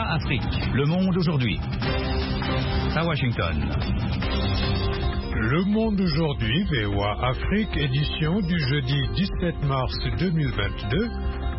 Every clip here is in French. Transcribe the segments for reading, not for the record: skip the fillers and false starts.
VOA Afrique, le monde aujourd'hui. À Washington. Le monde aujourd'hui, VOA Afrique, édition du jeudi 17 mars 2022.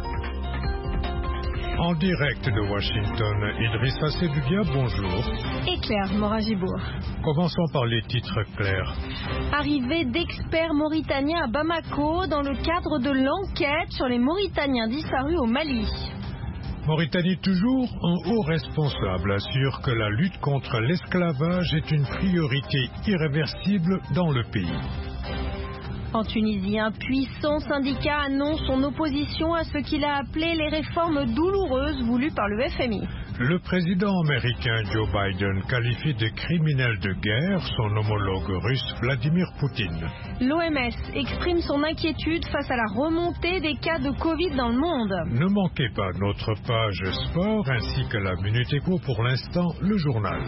En direct de Washington, Idrissa Seloudia, bonjour. Et Claire Moragibourg. Commençons par les titres clairs. Arrivée d'experts mauritaniens à Bamako dans le cadre de l'enquête sur les Mauritaniens disparus au Mali. Mauritanie toujours, un haut responsable assure que la lutte contre l'esclavage est une priorité irréversible dans le pays. En Tunisie, un puissant syndicat annonce son opposition à ce qu'il a appelé les réformes douloureuses voulues par le FMI. Le président américain Joe Biden qualifie de criminel de guerre son homologue russe Vladimir Poutine. L'OMS exprime son inquiétude face à la remontée des cas de Covid dans le monde. Ne manquez pas notre page sport ainsi que la Minute Éco, pour l'instant le journal.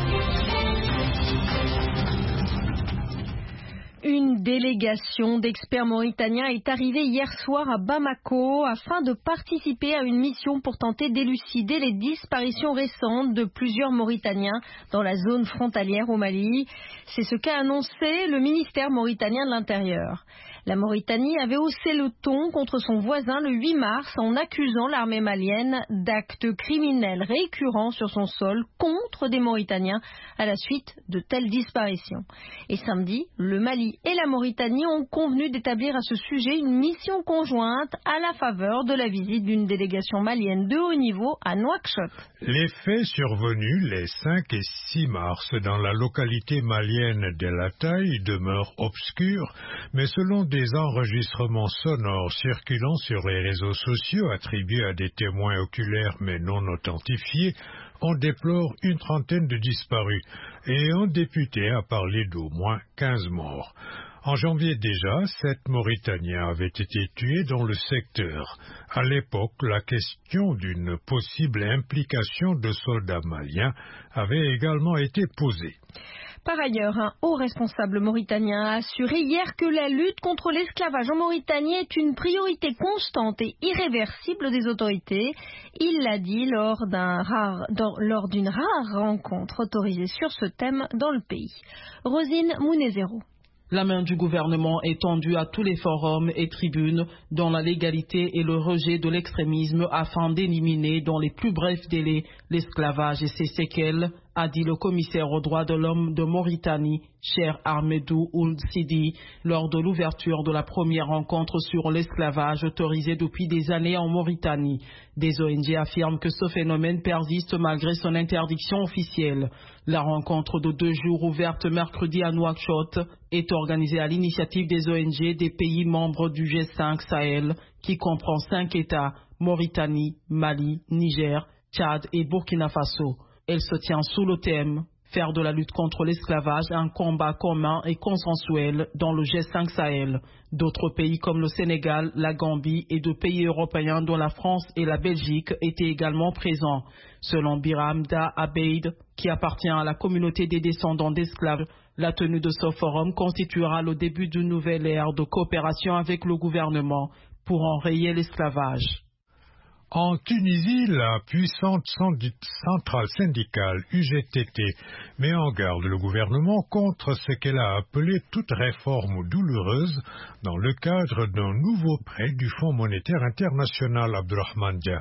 Une délégation d'experts mauritaniens est arrivée hier soir à Bamako afin de participer à une mission pour tenter d'élucider les disparitions récentes de plusieurs Mauritaniens dans la zone frontalière au Mali. C'est ce qu'a annoncé le ministère mauritanien de l'Intérieur. La Mauritanie avait haussé le ton contre son voisin le 8 mars en accusant l'armée malienne d'actes criminels récurrents sur son sol contre des Mauritaniens à la suite de telles disparitions. Et samedi, le Mali et la Mauritanie ont convenu d'établir à ce sujet une mission conjointe à la faveur de la visite d'une délégation malienne de haut niveau à Nouakchott. Les faits survenus les 5 et 6 mars dans la localité malienne d'El Ataï demeurent obscurs, mais selon des enregistrements sonores circulant sur les réseaux sociaux attribués à des témoins oculaires mais non authentifiés, on déplore une trentaine de disparus et un député a parlé d'au moins 15 morts. En janvier déjà, 7 Mauritaniens avaient été tués dans le secteur. À l'époque, la question d'une possible implication de soldats maliens avait également été posée. Par ailleurs, un haut responsable mauritanien a assuré hier que la lutte contre l'esclavage en Mauritanie est une priorité constante et irréversible des autorités. Il l'a dit lors d'une rare rencontre autorisée sur ce thème dans le pays. Rosine Mounezero. La main du gouvernement est tendue à tous les forums et tribunes dans la légalité et le rejet de l'extrémisme afin d'éliminer dans les plus brefs délais l'esclavage et ses séquelles, a dit le commissaire aux droits de l'homme de Mauritanie, Cheikh Ahmedou Ould Sidi, lors de l'ouverture de la première rencontre sur l'esclavage autorisé depuis des années en Mauritanie. Des ONG affirment que ce phénomène persiste malgré son interdiction officielle. La rencontre de 2 jours ouverte mercredi à Nouakchott est organisée à l'initiative des ONG des pays membres du G5 Sahel, qui comprend 5 États, Mauritanie, Mali, Niger, Tchad et Burkina Faso. Elle se tient sous le thème « Faire de la lutte contre l'esclavage un combat commun et consensuel dans le G5 Sahel ». D'autres pays comme le Sénégal, la Gambie et 2 pays européens dont la France et la Belgique étaient également présents. Selon Biram Da Abeid, qui appartient à la communauté des descendants d'esclaves, la tenue de ce forum constituera le début d'une nouvelle ère de coopération avec le gouvernement pour enrayer l'esclavage. En Tunisie, la puissante centrale syndicale UGTT met en garde le gouvernement contre ce qu'elle a appelé toute réforme douloureuse dans le cadre d'un nouveau prêt du Fonds monétaire international. Abdurrahman Dia.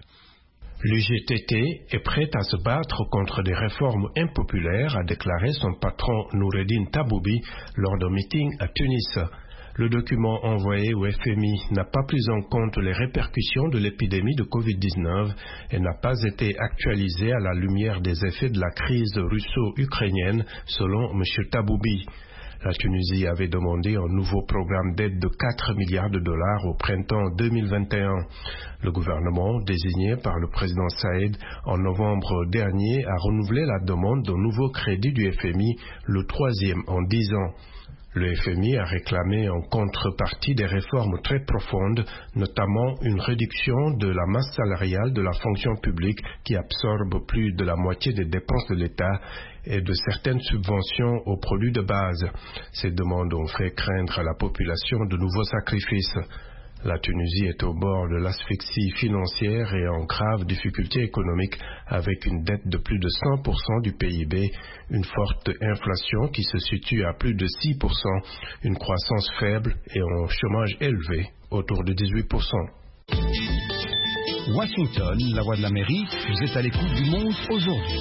L'UGTT est prête à se battre contre des réformes impopulaires, a déclaré son patron Noureddine Taboubi lors d'un meeting à Tunis. Le document envoyé au FMI n'a pas pris en compte les répercussions de l'épidémie de Covid-19 et n'a pas été actualisé à la lumière des effets de la crise russo-ukrainienne, selon M. Taboubi. La Tunisie avait demandé un nouveau programme d'aide de 4 milliards de dollars au printemps 2021. Le gouvernement, désigné par le président Saïd en novembre dernier, a renouvelé la demande d'un nouveau crédit du FMI, le 3e en 10 ans. Le FMI a réclamé en contrepartie des réformes très profondes, notamment une réduction de la masse salariale de la fonction publique qui absorbe plus de la moitié des dépenses de l'État et de certaines subventions aux produits de base. Ces demandes ont fait craindre à la population de nouveaux sacrifices. La Tunisie est au bord de l'asphyxie financière et en grave difficulté économique avec une dette de plus de 100% du PIB, une forte inflation qui se situe à plus de 6%, une croissance faible et un chômage élevé, autour de 18%. Washington, la voix de l'Amérique, vous êtes à l'écoute du monde aujourd'hui.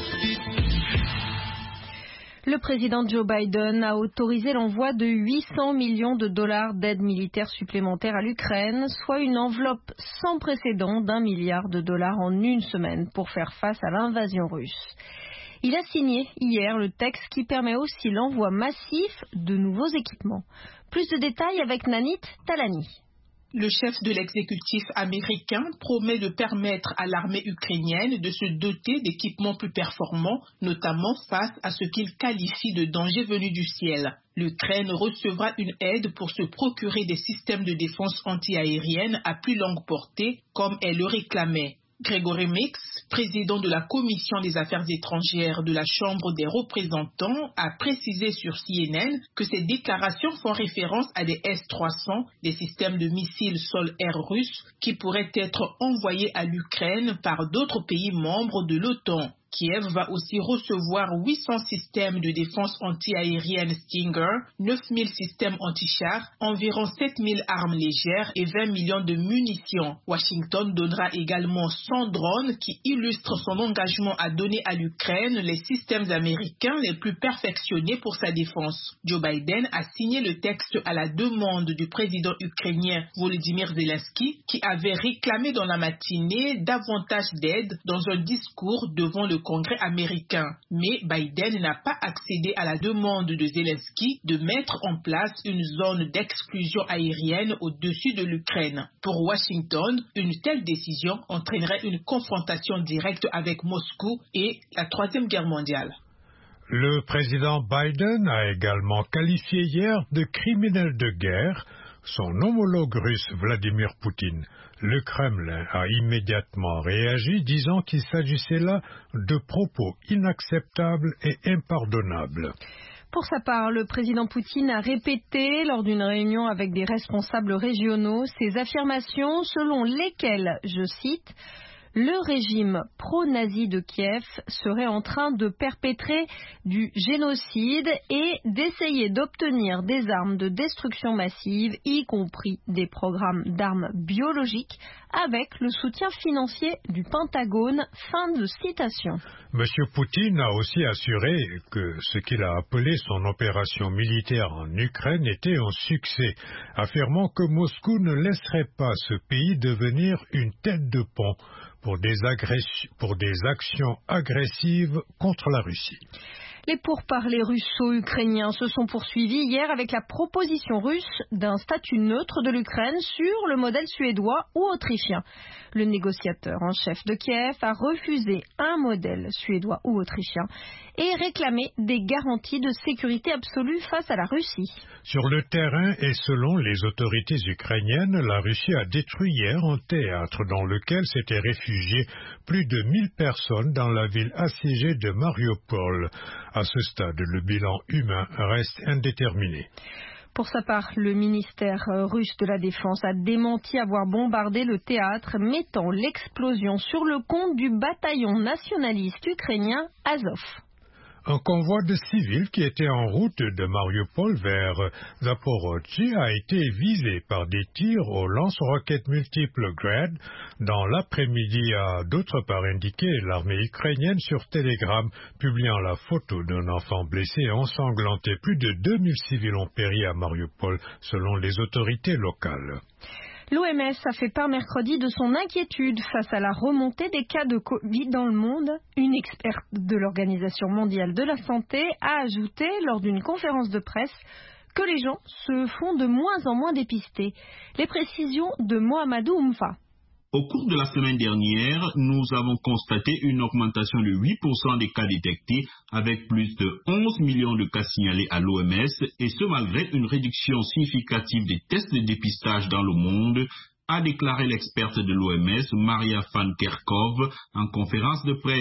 Le président Joe Biden a autorisé l'envoi de 800 millions de dollars d'aide militaire supplémentaire à l'Ukraine, soit une enveloppe sans précédent d'1 milliard de dollars en une semaine pour faire face à l'invasion russe. Il a signé hier le texte qui permet aussi l'envoi massif de nouveaux équipements. Plus de détails avec Nanit Talani. Le chef de l'exécutif américain promet de permettre à l'armée ukrainienne de se doter d'équipements plus performants, notamment face à ce qu'il qualifie de danger venu du ciel. L'Ukraine recevra une aide pour se procurer des systèmes de défense antiaérienne à plus longue portée, comme elle le réclamait. Gregory Mix, président de la Commission des Affaires étrangères de la Chambre des représentants, a précisé sur CNN que ces déclarations font référence à des S-300, des systèmes de missiles sol-air russes qui pourraient être envoyés à l'Ukraine par d'autres pays membres de l'OTAN. Kiev va aussi recevoir 800 systèmes de défense anti-aérienne Stinger, 9000 systèmes anti-chars, environ 7000 armes légères et 20 millions de munitions. Washington donnera également 100 drones qui illustrent son engagement à donner à l'Ukraine les systèmes américains les plus perfectionnés pour sa défense. Joe Biden a signé le texte à la demande du président ukrainien Volodymyr Zelensky qui avait réclamé dans la matinée davantage d'aide dans un discours devant le Congrès américain. Mais Biden n'a pas accédé à la demande de Zelensky de mettre en place une zone d'exclusion aérienne au-dessus de l'Ukraine. Pour Washington, une telle décision entraînerait une confrontation directe avec Moscou et la Troisième Guerre mondiale. Le président Biden a également qualifié hier de criminel de guerre son homologue russe Vladimir Poutine. Le Kremlin a immédiatement réagi, disant qu'il s'agissait là de propos inacceptables et impardonnables. Pour sa part, le président Poutine a répété lors d'une réunion avec des responsables régionaux ses affirmations selon lesquelles, je cite, le régime pro-nazi de Kiev serait en train de perpétrer du génocide et d'essayer d'obtenir des armes de destruction massive, y compris des programmes d'armes biologiques, avec le soutien financier du Pentagone. Fin de citation. Monsieur Poutine a aussi assuré que ce qu'il a appelé son opération militaire en Ukraine était un succès, affirmant que Moscou ne laisserait pas ce pays devenir une tête de pont pour des actions agressives contre la Russie. Les pourparlers russo-ukrainiens se sont poursuivis hier avec la proposition russe d'un statut neutre de l'Ukraine sur le modèle suédois ou autrichien. Le négociateur en chef de Kiev a refusé un modèle suédois ou autrichien et réclamé des garanties de sécurité absolue face à la Russie. Sur le terrain et selon les autorités ukrainiennes, la Russie a détruit hier un théâtre dans lequel s'étaient réfugiés plus de 1000 personnes dans la ville assiégée de Mariupol. À ce stade, le bilan humain reste indéterminé. Pour sa part, le ministère russe de la Défense a démenti avoir bombardé le théâtre, mettant l'explosion sur le compte du bataillon nationaliste ukrainien Azov. Un convoi de civils qui était en route de Mariupol vers Zaporozhye a été visé par des tirs aux lance-roquettes multiples Grad dans l'après-midi, a d'autre part indiqué l'armée ukrainienne sur Telegram, publiant la photo d'un enfant blessé et ensanglanté. Plus de 2000 civils ont péri à Mariupol, selon les autorités locales. L'OMS a fait part mercredi de son inquiétude face à la remontée des cas de Covid dans le monde. Une experte de l'Organisation mondiale de la santé a ajouté lors d'une conférence de presse que les gens se font de moins en moins dépister. Les précisions de Mohamedou Oumfa. Au cours de la semaine dernière, nous avons constaté une augmentation de 8% des cas détectés avec plus de 11 millions de cas signalés à l'OMS et ce malgré une réduction significative des tests de dépistage dans le monde, a déclaré l'experte de l'OMS, Maria Van Kerkhove, en conférence de presse.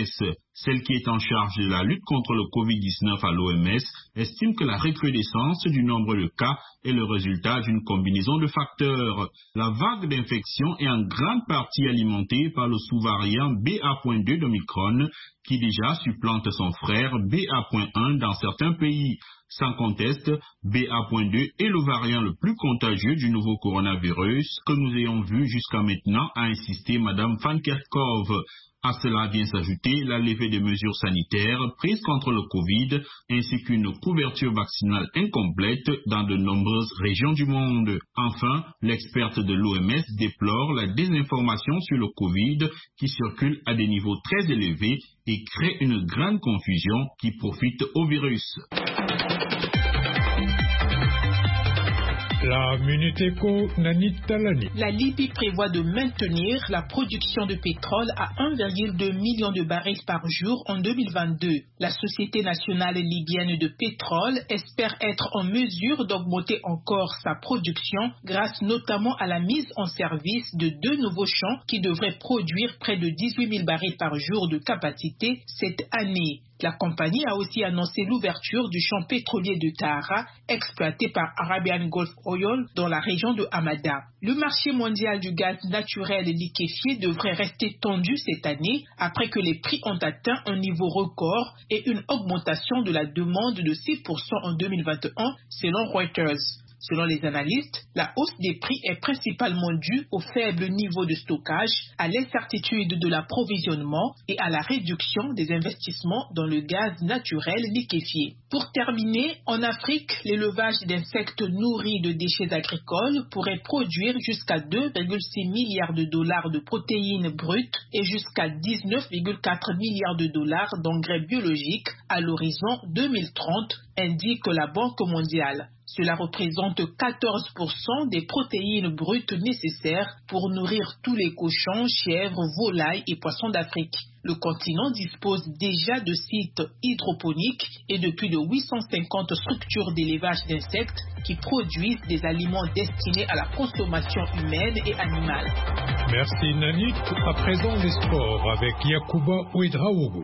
Celle qui est en charge de la lutte contre le Covid-19 à l'OMS estime que la recrudescence du nombre de cas est le résultat d'une combinaison de facteurs. La vague d'infection est en grande partie alimentée par le sous-variant BA.2 d'Omicron qui déjà supplante son frère BA.1 dans certains pays. Sans conteste, BA.2 est le variant le plus contagieux du nouveau coronavirus que nous ayons vu jusqu'à maintenant, a insisté Mme Van Kerkhove. À cela vient s'ajouter la levée des mesures sanitaires prises contre le Covid ainsi qu'une couverture vaccinale incomplète dans de nombreuses régions du monde. Enfin, l'experte de l'OMS déplore la désinformation sur le Covid qui circule à des niveaux très élevés et crée une grande confusion qui profite au virus. La Minute Éco, Nanit Talani. La Libye prévoit de maintenir la production de pétrole à 1,2 million de barils par jour en 2022. La Société nationale libyenne de pétrole espère être en mesure d'augmenter encore sa production grâce notamment à la mise en service de 2 nouveaux champs qui devraient produire près de 18 000 barils par jour de capacité cette année. La compagnie a aussi annoncé l'ouverture du champ pétrolier de Tahara, exploité par Arabian Gulf Oil dans la région de Hamada. Le marché mondial du gaz naturel liquéfié devrait rester tendu cette année après que les prix ont atteint un niveau record et une augmentation de la demande de 6% en 2021 selon Reuters. Selon les analystes, la hausse des prix est principalement due au faible niveau de stockage, à l'incertitude de l'approvisionnement et à la réduction des investissements dans le gaz naturel liquéfié. Pour terminer, en Afrique, l'élevage d'insectes nourris de déchets agricoles pourrait produire jusqu'à 2,6 milliards de dollars de protéines brutes et jusqu'à 19,4 milliards de dollars d'engrais biologiques à l'horizon 2030, indique la Banque mondiale. Cela représente 14% des protéines brutes nécessaires pour nourrir tous les cochons, chèvres, volailles et poissons d'Afrique. Le continent dispose déjà de sites hydroponiques et de plus de 850 structures d'élevage d'insectes qui produisent des aliments destinés à la consommation humaine et animale. Merci Nanit. À présent les sports avec Yacouba Ouedraogo.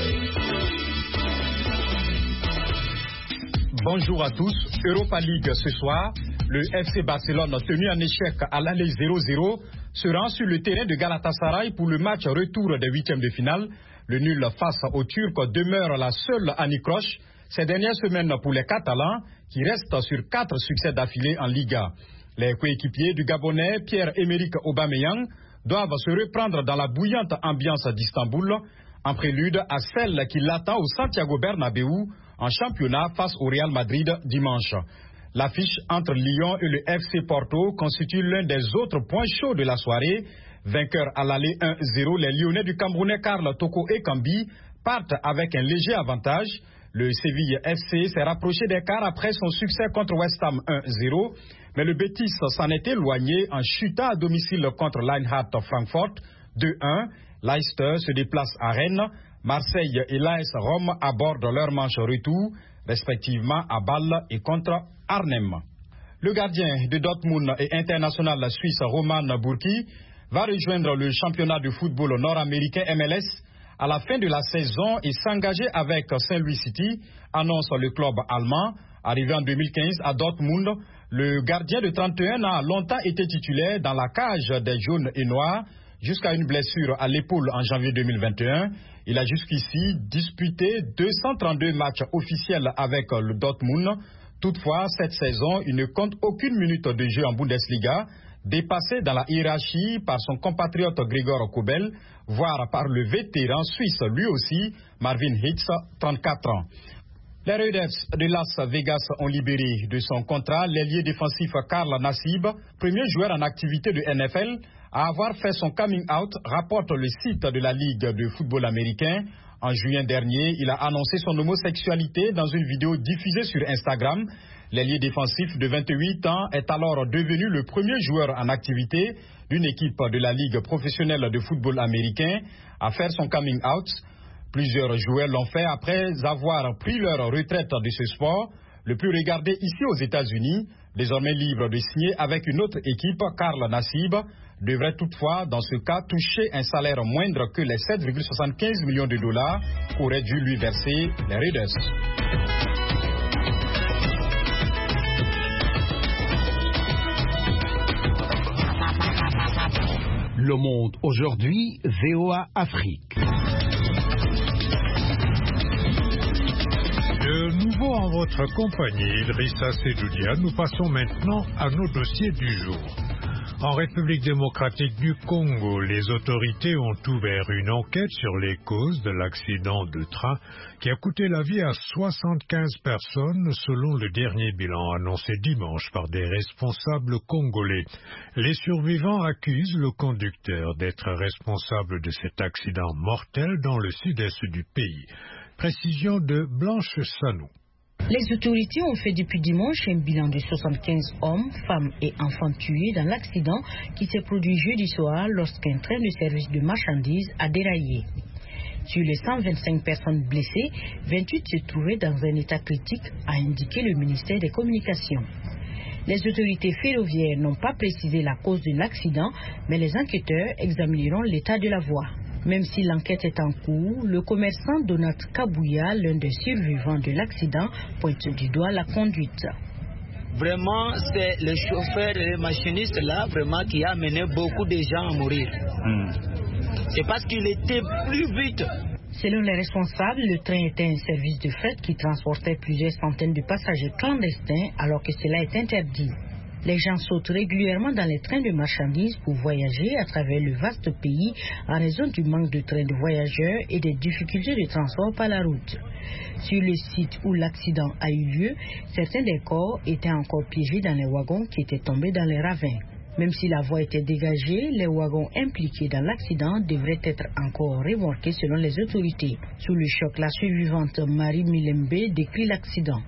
Bonjour à tous. Europa League ce soir, le FC Barcelone tenu en échec à l'aller 0-0 se rend sur le terrain de Galatasaray pour le match retour des huitièmes de finale. Le nul face aux Turcs demeure la seule anicroche ces dernières semaines pour les Catalans qui restent sur 4 succès d'affilée en Liga. Les coéquipiers du Gabonais Pierre-Emerick Aubameyang doivent se reprendre dans la bouillante ambiance d'Istanbul en prélude à celle qui l'attend au Santiago Bernabéu en championnat face au Real Madrid dimanche. L'affiche entre Lyon et le FC Porto constitue l'un des autres points chauds de la soirée. Vainqueurs à l'aller 1-0, les Lyonnais du Camerounais Karl Toko Ekambi partent avec un léger avantage. Le Séville FC s'est rapproché des quarts après son succès contre West Ham 1-0, mais le Betis s'en est éloigné en chutant à domicile contre l'Eintracht Francfort 2-1. Leicester se déplace à Rennes. Marseille et l'AS Rome abordent leur manche retour, respectivement à Bâle et contre Arnhem. Le gardien de Dortmund et international suisse Roman Bürki va rejoindre le championnat de football nord-américain MLS à la fin de la saison et s'engager avec St. Louis City, annonce le club allemand. Arrivé en 2015 à Dortmund, le gardien de 31 ans a longtemps été titulaire dans la cage des jaunes et noirs jusqu'à une blessure à l'épaule en janvier 2021. Il a jusqu'ici disputé 232 matchs officiels avec le Dortmund. Toutefois, cette saison, il ne compte aucune minute de jeu en Bundesliga, dépassé dans la hiérarchie par son compatriote Gregor Kobel, voire par le vétéran suisse lui aussi, Marvin Hitz, 34 ans. Les Raiders de Las Vegas ont libéré de son contrat l'ailier défensif Karl Nassib, premier joueur en activité de NFL, à avoir fait son coming out, rapporte le site de la Ligue de football américain. En juin dernier, il a annoncé son homosexualité dans une vidéo diffusée sur Instagram. L'ailier défensif de 28 ans est alors devenu le premier joueur en activité d'une équipe de la Ligue professionnelle de football américain à faire son coming out. Plusieurs joueurs l'ont fait après avoir pris leur retraite de ce sport, le plus regardé ici aux États-Unis. Désormais libre de signer avec une autre équipe, Karl Nassib devrait toutefois, dans ce cas, toucher un salaire moindre que les 7,75 millions de dollars qu'auraient dû lui verser les Raiders. Le Monde aujourd'hui, VOA Afrique. De nouveau en votre compagnie, Idrissa Sedoudia, nous passons maintenant à nos dossiers du jour. En République démocratique du Congo, les autorités ont ouvert une enquête sur les causes de l'accident de train qui a coûté la vie à 75 personnes selon le dernier bilan annoncé dimanche par des responsables congolais. Les survivants accusent le conducteur d'être responsable de cet accident mortel dans le sud-est du pays. Précision de Blanche Sanou. Les autorités ont fait depuis dimanche un bilan de 75 hommes, femmes et enfants tués dans l'accident qui s'est produit jeudi soir lorsqu'un train de service de marchandises a déraillé. Sur les 125 personnes blessées, 28 se trouvaient dans un état critique, a indiqué le ministère des Communications. Les autorités ferroviaires n'ont pas précisé la cause de l'accident, mais les enquêteurs examineront l'état de la voie. Même si l'enquête est en cours, le commerçant Donat Kabouya, l'un des survivants de l'accident, pointe du doigt la conduite. Vraiment, c'est le chauffeur et le machiniste là, vraiment, qui a amené beaucoup de gens à mourir. C'est parce qu'il était plus vite. Selon les responsables, le train était un service de fret qui transportait plusieurs centaines de passagers clandestins alors que cela est interdit. Les gens sautent régulièrement dans les trains de marchandises pour voyager à travers le vaste pays en raison du manque de trains de voyageurs et des difficultés de transport par la route. Sur le site où l'accident a eu lieu, certains des corps étaient encore piégés dans les wagons qui étaient tombés dans les ravins. Même si la voie était dégagée, les wagons impliqués dans l'accident devraient être encore remorqués selon les autorités. Sous le choc, la survivante Marie Milembe décrit l'accident.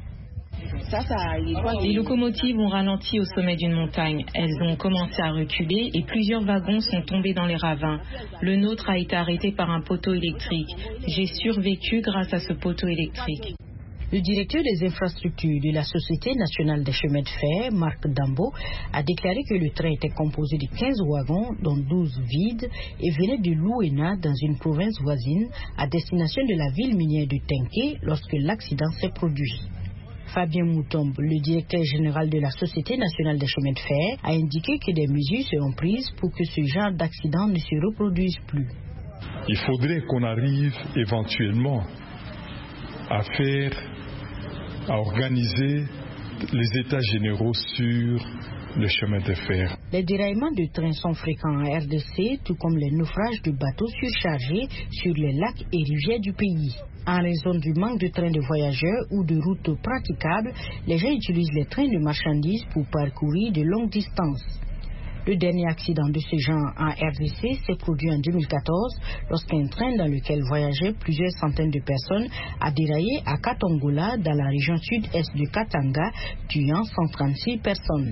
Les locomotives ont ralenti au sommet d'une montagne. Elles ont commencé à reculer et plusieurs wagons sont tombés dans les ravins. Le nôtre a été arrêté par un poteau électrique. J'ai survécu grâce à ce poteau électrique. Le directeur des infrastructures de la Société nationale des chemins de fer, Marc Dambo, a déclaré que le train était composé de 15 wagons, dont 12 vides, et venait de Louena, dans une province voisine, à destination de la ville minière de Tenké, lorsque l'accident s'est produit. Fabien Moutombe, le directeur général de la Société nationale des chemins de fer, a indiqué que des mesures seront prises pour que ce genre d'accident ne se reproduise plus. Il faudrait qu'on arrive éventuellement à organiser les états généraux sur le chemin de fer. Les déraillements de trains sont fréquents en RDC, tout comme les naufrages de bateaux surchargés sur les lacs et rivières du pays. En raison du manque de trains de voyageurs ou de routes praticables, les gens utilisent les trains de marchandises pour parcourir de longues distances. Le dernier accident de ce genre en RDC s'est produit en 2014 lorsqu'un train dans lequel voyageaient plusieurs centaines de personnes a déraillé à Katongola dans la région sud-est de Katanga, tuant 136 personnes.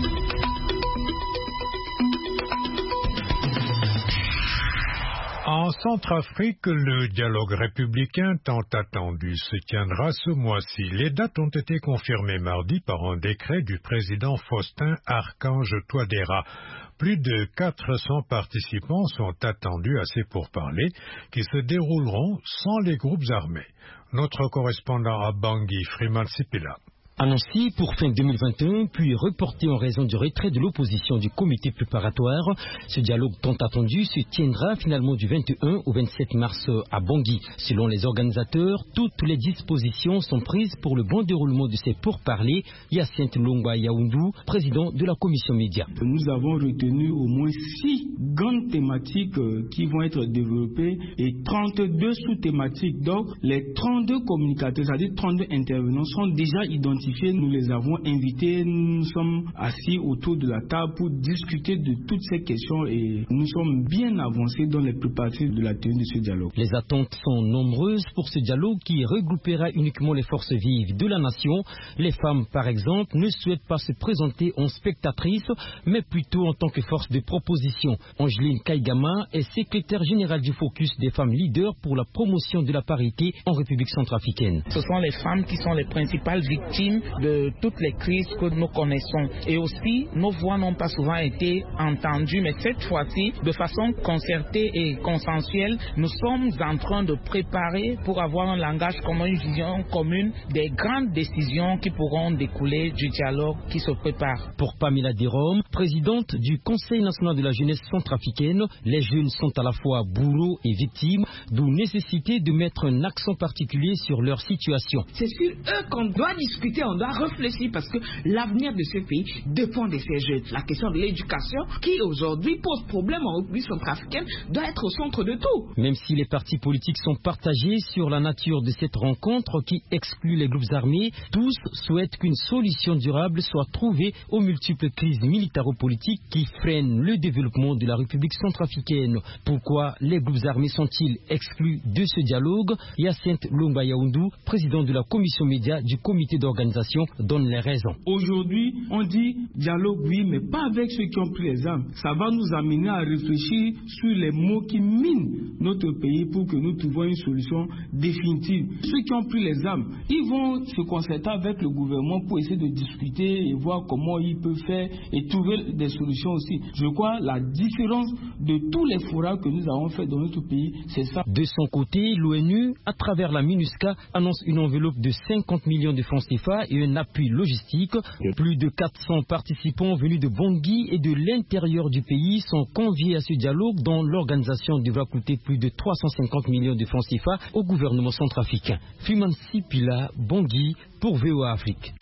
En Centrafrique, le dialogue républicain tant attendu se tiendra ce mois-ci. Les dates ont été confirmées mardi par un décret du président Faustin Archange Touadéra. Plus de 400 participants sont attendus à ces pourparlers qui se dérouleront sans les groupes armés. Notre correspondant à Bangui, Freeman Sipila. Annoncé pour fin 2021, puis reporté en raison du retrait de l'opposition du comité préparatoire, ce dialogue tant attendu se tiendra finalement du 21 au 27 mars à Bangui. Selon les organisateurs, toutes les dispositions sont prises pour le bon déroulement de ces pourparlers. Hyacinthe Longwa Yaoundou, président de la commission média. Nous avons retenu au moins 6 grandes thématiques qui vont être développées et 32 sous-thématiques. Donc les 32 communicateurs, c'est-à-dire 32 intervenants, sont déjà identifiés. Nous les avons invités, nous sommes assis autour de la table pour discuter de toutes ces questions et nous sommes bien avancés dans les préparatifs de la tenue de ce dialogue. Les attentes sont nombreuses pour ce dialogue qui regroupera uniquement les forces vives de la nation. Les femmes, par exemple, ne souhaitent pas se présenter en spectatrices, mais plutôt en tant que force de proposition. Angeline Kaigama est secrétaire générale du Focus des femmes leaders pour la promotion de la parité en République centrafricaine. Ce sont les femmes qui sont les principales victimes de toutes les crises que nous connaissons. Et aussi, nos voix n'ont pas souvent été entendues, mais cette fois-ci, de façon concertée et consensuelle, nous sommes en train de préparer pour avoir un langage commun, une vision commune des grandes décisions qui pourront découler du dialogue qui se prépare. Pour Pamela Derome, présidente du Conseil national de la jeunesse centrafricaine, les jeunes sont à la fois bourreaux et victimes, d'où nécessité de mettre un accent particulier sur leur situation. C'est sur eux qu'on doit discuter, on doit réfléchir parce que l'avenir de ce pays dépend de ces jeunes. La question de l'éducation qui aujourd'hui pose problème en République centrafricaine doit être au centre de tout. Même si les partis politiques sont partagés sur la nature de cette rencontre qui exclut les groupes armés, tous souhaitent qu'une solution durable soit trouvée aux multiples crises militaro-politiques qui freinent le développement de la République centrafricaine. Pourquoi les groupes armés sont-ils exclus de ce dialogue? Hyacinthe Lumba Yaoundou, président de la commission média du comité d'organisation, donne les raisons. Aujourd'hui, on dit dialogue oui, mais pas avec ceux qui ont pris les armes. Ça va nous amener à réfléchir sur les mots qui minent notre pays pour que nous trouvions une solution définitive. Ceux qui ont pris les armes, ils vont se concerter avec le gouvernement pour essayer de discuter et voir comment ils peuvent faire et trouver des solutions aussi. Je crois la différence de tous les forats que nous avons fait dans notre pays, c'est ça. De son côté, l'ONU, à travers la MINUSCA, annonce une enveloppe de 50 millions de francs CFA et un appui logistique. Plus de 400 participants venus de Bangui et de l'intérieur du pays sont conviés à ce dialogue dont l'organisation devra coûter plus de 350 millions de francs CFA au gouvernement centrafricain. Fimansi Pila, Bangui, pour VOA Afrique.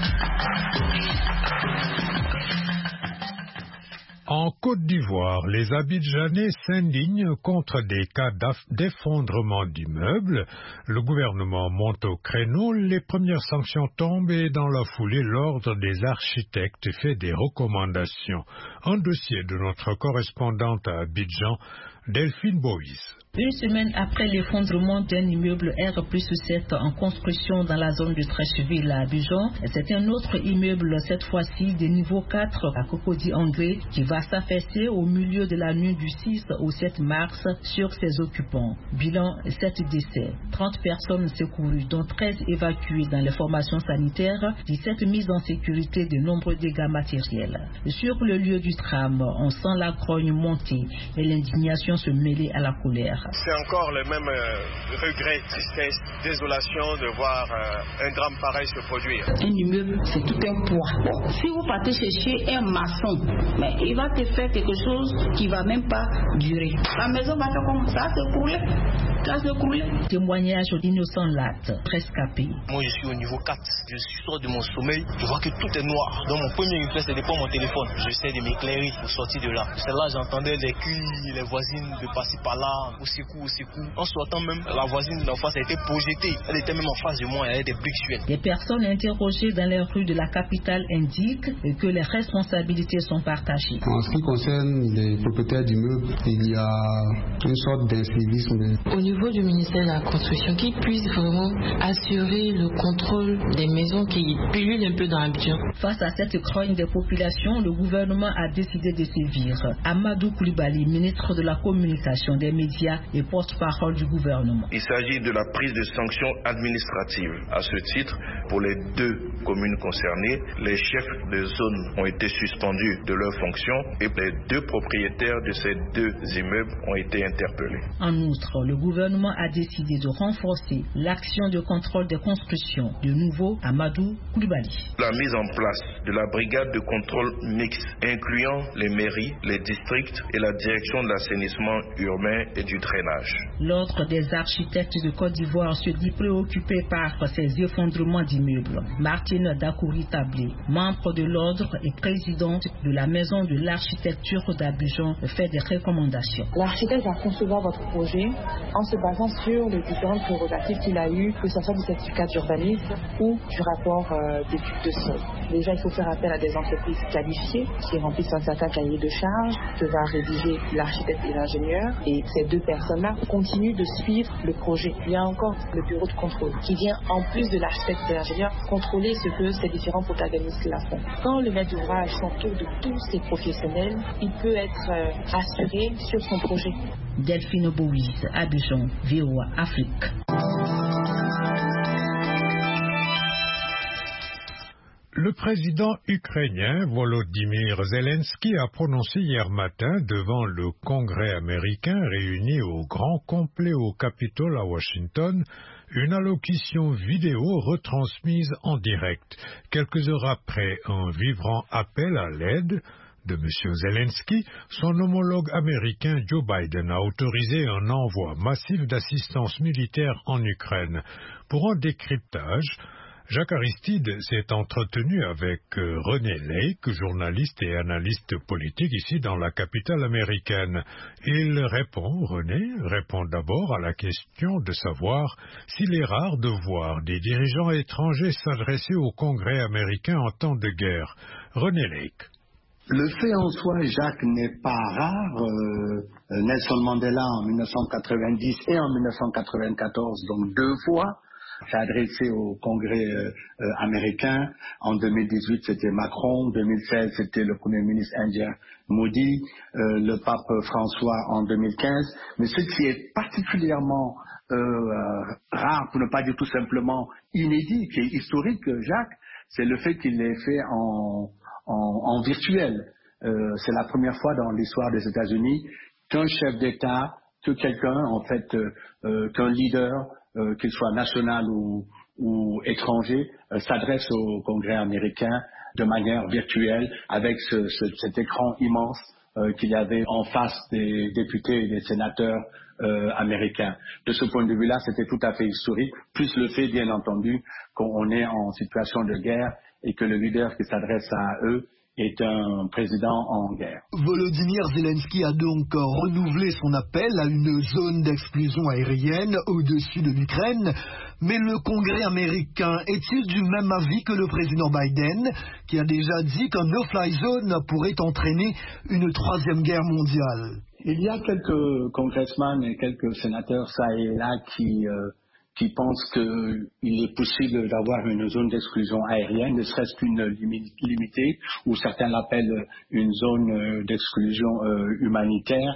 En Côte d'Ivoire, les Abidjanais s'indignent contre des cas d'effondrement d'immeubles. Le gouvernement monte au créneau, les premières sanctions tombent et dans la foulée, l'ordre des architectes fait des recommandations. Un dossier de notre correspondante à Abidjan, Delphine Boïs. Une semaine après l'effondrement d'un immeuble R+7 en construction dans la zone de Trècheville à Abidjan, c'est un autre immeuble, cette fois-ci de niveau 4 à Cocody-Anglais, qui va s'affaisser au milieu de la nuit du 6 au 7 mars sur ses occupants. Bilan 7 décès, 30 personnes secourues, dont 13 évacuées dans les formations sanitaires, 17 mises en sécurité, de nombreux dégâts matériels. Sur le lieu du drame, on sent la grogne monter et l'indignation se mêler à la colère. C'est encore le même regret, tristesse, désolation de voir un drame pareil se produire. Un immeuble, c'est tout un poids. Si vous partez chercher un maçon, mais il va te faire quelque chose qui ne va même pas durer. La maison va faire comme ça, se couler. Témoignage d'Innocent Latte, rescapé. Moi, je suis au niveau 4. Je sors de mon sommeil, je vois que tout est noir. Donc, mon premier réflexe, c'est de prendre mon téléphone. J'essaie de m'éclairer pour sortir de là. C'est là j'entendais les cris, les voisines de passer par là. Au secours. En sortant même, la voisine d'en face a été projetée. Elle était même en face de moi, elle avait des briques sur elle. Les personnes interrogées dans les rues de la capitale indiquent que les responsabilités sont partagées. En ce qui concerne les propriétaires d'immeubles, il y a une sorte d'incivisme. Au niveau du ministère de la Construction, qui puisse vraiment assurer le contrôle des maisons qui pullulent un peu dans Abidjan. Face à cette grogne des populations, le gouvernement a décidé de sévir. Amadou Koulibaly, ministre de la Communication, des Médias et porte-parole du gouvernement. Il s'agit de la prise de sanctions administratives. À ce titre, pour les 2 communes concernées, les chefs de zone ont été suspendus de leurs fonctions et les 2 propriétaires de ces 2 immeubles ont été interpellés. En outre, le gouvernement a décidé de renforcer l'action de contrôle des constructions. De nouveau, Amadou Koulibaly. La mise en place de la brigade de contrôle mixte, incluant les mairies, les districts et la direction de l'assainissement urbain et du drainage. L'Ordre des architectes de Côte d'Ivoire se dit préoccupé par ces effondrements d'immeubles. Martine Dakouri-Tablé, membre de l'Ordre et présidente de la Maison de l'Architecture d'Abidjan, fait des recommandations. L'architecte va concevoir votre projet en se basant sur les différentes prérogatives qu'il a eues, que ce soit du certificat d'urbanisme ou du rapport d'études de sol. Déjà, il faut faire appel à des entreprises qualifiées qui remplissent un certain cahier de charges que va rédiger l'architecte et l'ingénieur. ingénieurs et ces 2 personnes-là continuent de suivre le projet. Il y a encore le bureau de contrôle qui vient, en plus de l'architecte et de l'ingénieur, contrôler ce que ces différents protagonistes-là font. Quand le maître d'ouvrage s'entoure de tous ces professionnels, il peut être rassuré sur son projet. Delphine Bouise, Abidjan, VOA Afrique. Le président ukrainien Volodymyr Zelensky a prononcé hier matin devant le Congrès américain réuni au grand complet au Capitole à Washington une allocution vidéo retransmise en direct. Quelques heures après un vibrant appel à l'aide de M. Zelensky, son homologue américain Joe Biden a autorisé un envoi massif d'assistance militaire en Ukraine. Pour un décryptage, Jacques Aristide s'est entretenu avec René Lake, journaliste et analyste politique ici dans la capitale américaine. René répond d'abord à la question de savoir s'il est rare de voir des dirigeants étrangers s'adresser au Congrès américain en temps de guerre. René Lake. Le fait en soi, Jacques, n'est pas rare. Nelson Mandela en 1990 et en 1994, donc 2 fois, s'est adressé au Congrès américain. En 2018, c'était Macron. En 2016, c'était le Premier ministre indien Modi. Le pape François en 2015. Mais ce qui est particulièrement rare, pour ne pas dire tout simplement inédit, qui est historique, Jacques, c'est le fait qu'il l'ait fait en virtuel. C'est la première fois dans l'histoire des États-Unis qu'un chef d'État, que quelqu'un, en fait, qu'un leader, qu'il soit national ou étranger, s'adresse au Congrès américain de manière virtuelle avec cet écran immense qu'il y avait en face des députés et des sénateurs américains. De ce point de vue-là, c'était tout à fait historique, plus le fait, bien entendu, qu'on est en situation de guerre et que le leader qui s'adresse à eux est un président en guerre. Volodymyr Zelensky a donc renouvelé son appel à une zone d'exclusion aérienne au-dessus de l'Ukraine. Mais le Congrès américain est-il du même avis que le président Biden, qui a déjà dit qu'un no-fly zone pourrait entraîner une 3e guerre mondiale? Il y a quelques congressmen et quelques sénateurs, ça et là, qui pensent qu'il est possible d'avoir une zone d'exclusion aérienne, ne serait-ce qu'une limitée, ou certains l'appellent une zone d'exclusion humanitaire.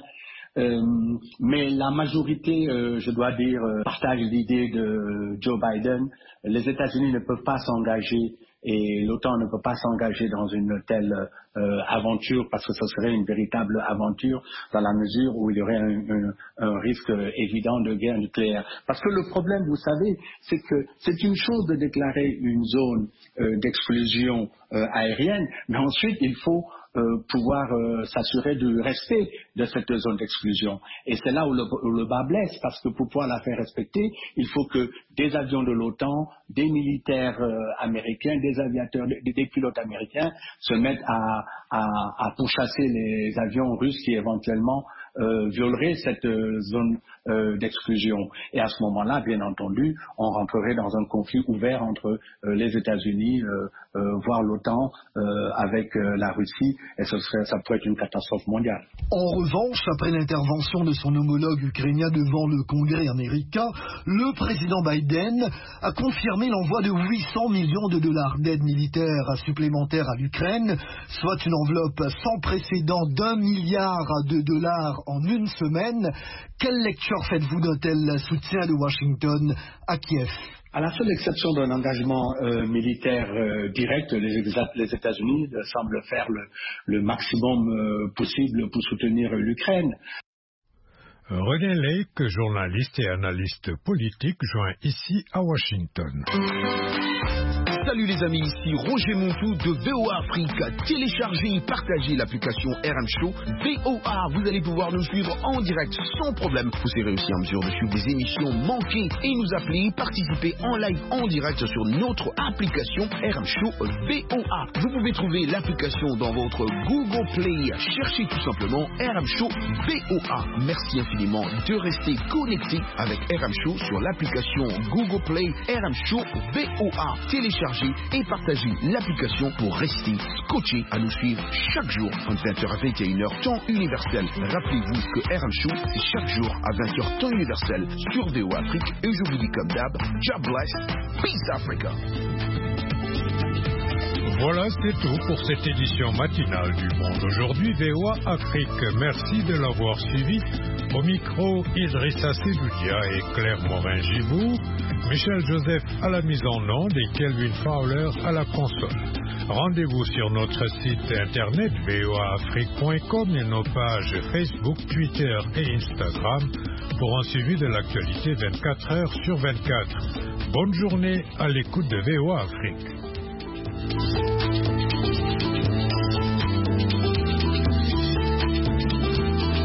Mais la majorité, je dois dire, partage l'idée de Joe Biden. Les États-Unis ne peuvent pas s'engager et l'OTAN ne peut pas s'engager dans une telle aventure parce que ce serait une véritable aventure dans la mesure où il y aurait un risque évident de guerre nucléaire. Parce que le problème, vous savez, c'est que c'est une chose de déclarer une zone d'exclusion aérienne, mais ensuite il faut pouvoir s'assurer du respect de cette zone d'exclusion. Et c'est là où le bas blesse, parce que pour pouvoir la faire respecter, il faut que des avions de l'OTAN, des militaires américains, des aviateurs, des pilotes américains se mettent à pourchasser les avions russes qui éventuellement violeraient cette zone d'exclusion. Et à ce moment-là, bien entendu, on rentrerait dans un conflit ouvert entre les États-Unis, voire l'OTAN, avec la Russie, et ça pourrait être une catastrophe mondiale. En revanche, après l'intervention de son homologue ukrainien devant le Congrès américain, le président Biden a confirmé l'envoi de 800 millions de dollars d'aide militaire supplémentaire à l'Ukraine, soit une enveloppe sans précédent d'1 milliard de dollars en une semaine. Quelle lecture faites-vous d'un tel soutien de Washington à Kiev? À la seule exception d'un engagement militaire direct, les États-Unis semblent faire le maximum possible pour soutenir l'Ukraine. René Lake, journaliste et analyste politique, joint ici à Washington. Salut les amis, ici Roger Montou de VOA Afrique. Téléchargez et partagez l'application RM Show VOA. Vous allez pouvoir nous suivre en direct sans problème. Vous serez aussi en mesure de suivre des émissions manquées et nous appeler, participer en live en direct sur notre application RM Show VOA. Vous pouvez trouver l'application dans votre Google Play. Cherchez tout simplement RM Show VOA. Merci infiniment de rester connecté avec RM Show sur l'application Google Play RM Show VOA. Téléchargez téléchargez et partagez l'application pour rester scotché à nous suivre chaque jour entre 20h à 21h, temps universel. Rappelez-vous que RM Show, c'est chaque jour à 20h, temps universel sur VOA Afrique. Et je vous dis comme d'hab, God bless, peace Africa. Voilà, c'est tout pour cette édition matinale du Monde Aujourd'hui VOA Afrique. Merci de l'avoir suivi. Au micro, Idrissa Sedoudia et Claire Morin-Gibou, Michel Joseph à la mise en onde et Kelvin Fowler à la console. Rendez-vous sur notre site internet voaafrique.com et nos pages Facebook, Twitter et Instagram pour un suivi de l'actualité 24 heures sur 24. Bonne journée à l'écoute de VOA Afrique.